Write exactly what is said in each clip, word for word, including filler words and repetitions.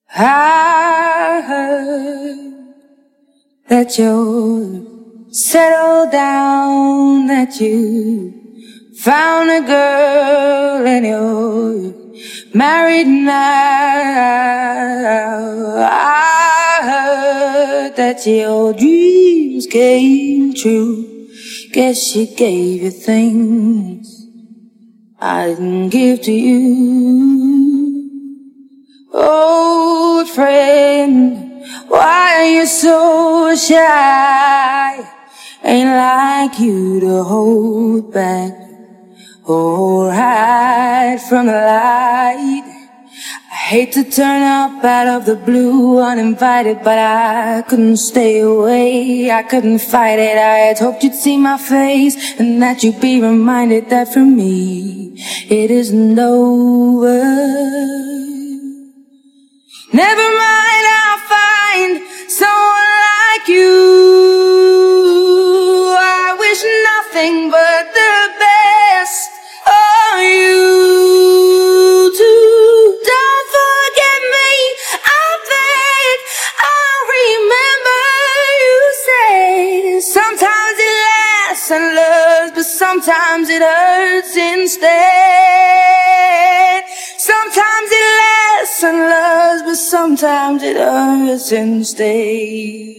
I heard that you're settled down, that you found a girl and you're married now. I heard that your dreams came true. Guess she gave you things I didn't give to you. Old friend, why are you so shy? Ain't like you to hold back or hide from the light. I hate to turn up out of the blue uninvited, but I couldn't stay away, I couldn't fight it. I had hoped you'd see my face and that you'd be reminded that for me it isn't over. Never mind, I'll find someone like you. I wish nothing but the best for you too. Don't forget me, I beg. I remember you say sometimes it lasts and loves, but sometimes it hurts instead. Sometimes it lasts and loves, but sometimes it hurts instead.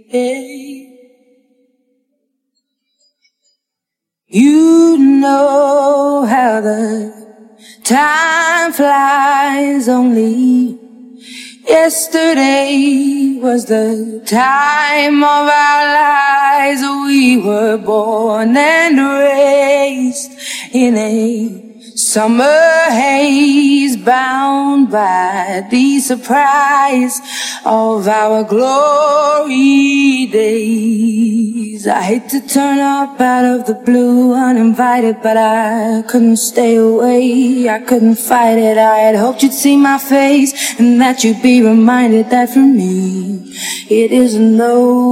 You know how the time flies. Only yesterday was the time of our lives. We were born and raised in a summer haze, bound by the surprise of our glory days. I hate to turn up out of the blue uninvited, but I couldn't stay away, I couldn't fight it. I had hoped you'd see my face and that you'd be reminded that for me it isn't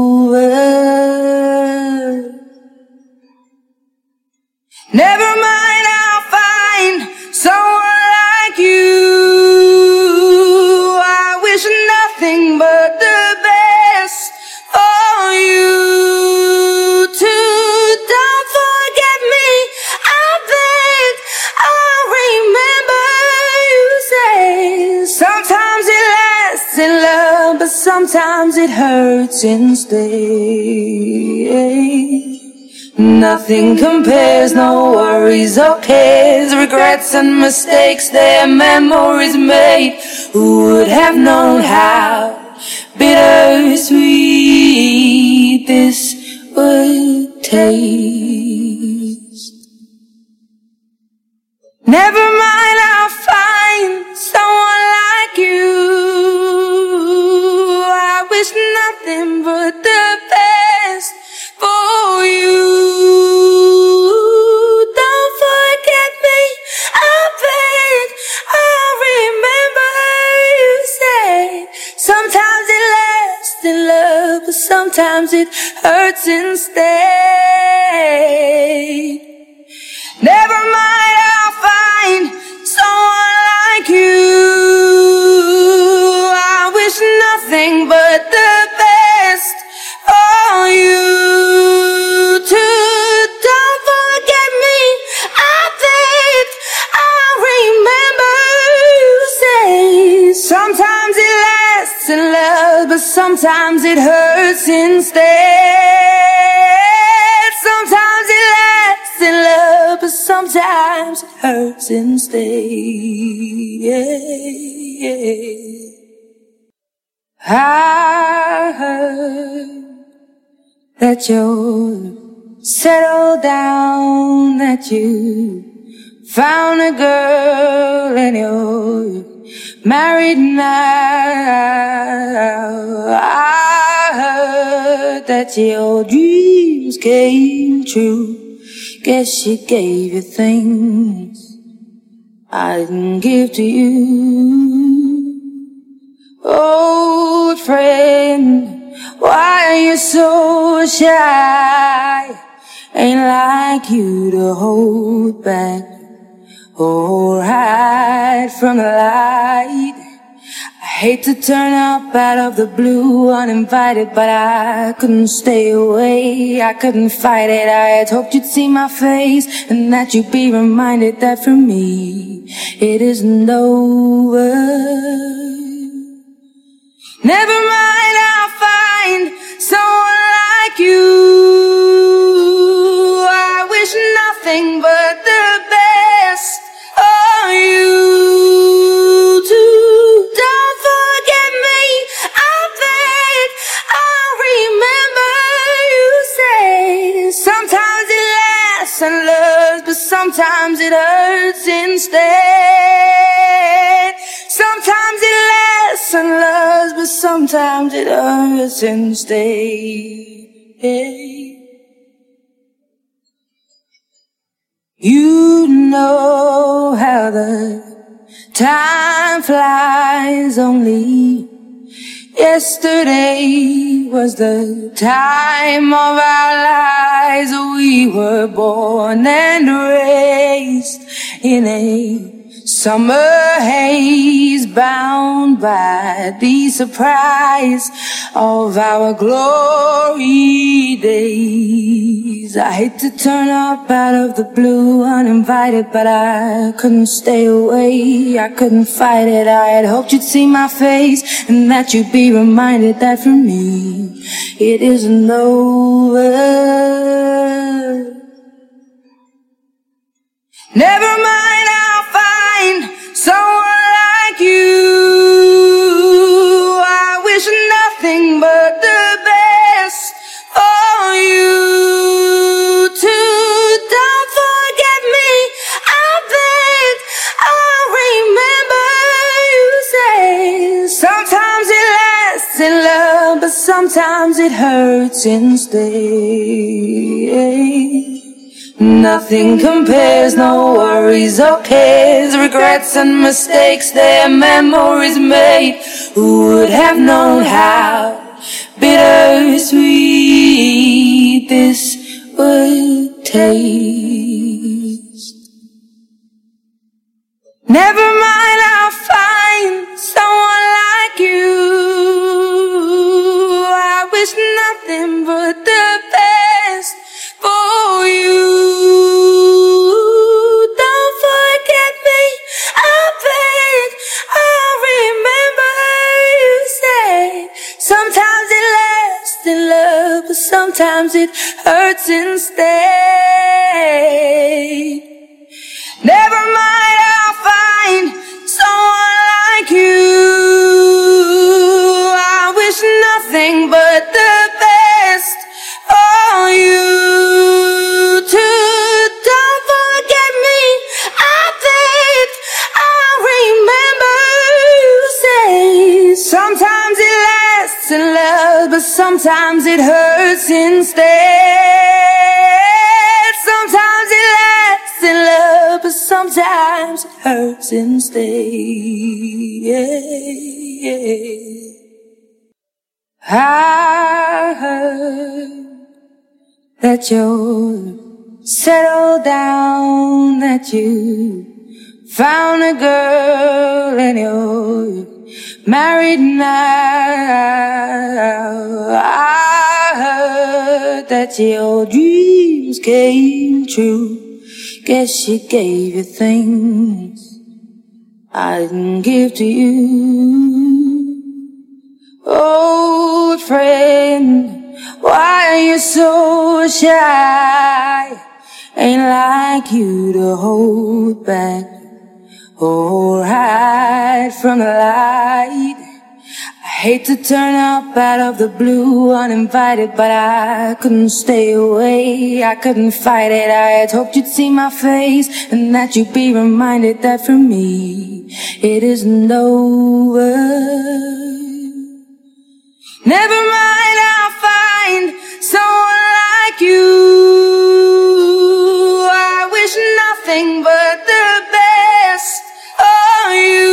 over. Never mind, I'll find someone like you. I wish nothing but the best for you too. Don't forget me, I beg. I remember you say sometimes it lasts in love, but sometimes it hurts instead. Nothing compares, no worries or cares, regrets and mistakes, their memories made. Who would have known how bittersweet this would taste? Never mind, I'll find someone like you. I wish nothing but the best for you. Don't forget me, I beg. I remember you say sometimes it lasts in love, but sometimes it hurts instead. Never mind, I'll find someone like you. I wish nothing but the best for you too. Don't forget me, I beg. I remember you say sometimes it lasts in love, but sometimes it hurts instead. Sometimes it lasts in love, but sometimes it hurts instead. I heard that you're settled down, that you found a girl and you're married now. I heard that your dreams came true. Guess she gave you things I didn't give to you. Old friend, why are you so shy? Ain't like you to hold back or hide from the light. I Hate to turn up out of the blue uninvited, but I couldn't stay away. I couldn't fight it. I had hoped you'd see my face and that you'd be reminded that for me it isn't over. Never mind, I'll find someone like you. I wish nothing but the best for you too. Don't forget me, I beg. I remember you said sometimes it lasts and loves, but sometimes it hurts instead. Sometimes it lasts and loves, but sometimes it hurts instead. You know how the time flies. Only yesterday was the time of our lives. We were born and raised in a summer haze, bound by the surprise of our glory days. I hate to turn up out of the blue uninvited, but I couldn't stay away. I couldn't fight it. I had hoped you'd see my face and that you'd be reminded that for me it isn't over. Never mind, I'll find someone like you. I wish nothing but the best for you too. Don't forget me, I beg. I remember you say sometimes it lasts in love, but sometimes it hurts instead. Nothing compares, no worries or cares, regrets and mistakes, their memories made. Who would have known how bittersweet this would taste? Never mind, I'll find someone like you. I wish nothing but the best for you. Don't forget me, I beg. I remember you say sometimes it lasts in love, but sometimes it hurts instead. Never mind, I'll find someone like you. I wish nothing but the best for you too. Don't forget me, I beg. I remember you say sometimes it lasts in love, but sometimes it hurts instead. Sometimes it lasts in love, but sometimes it hurts instead. I heard that you're settled down, that you found a girl and you're married now. I heard that your dreams came true. Guess she gave you things I didn't give to you. Old friend, why are you so shy? Ain't like you to hold back or hide from the light. I hate to turn up out of the blue uninvited, but I couldn't stay away. I couldn't fight it. I had hoped you'd see my face and that you'd be reminded that for me it isn't over. Never mind, I'll find someone like you. I wish nothing but the best for you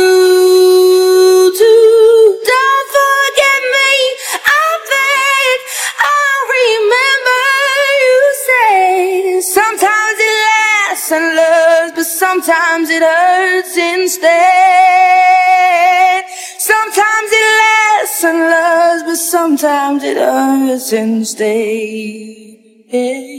too. Don't forget me, I beg. I remember you say sometimes it lasts and loves, but sometimes it hurts instead. So sometimes it hurts and stays.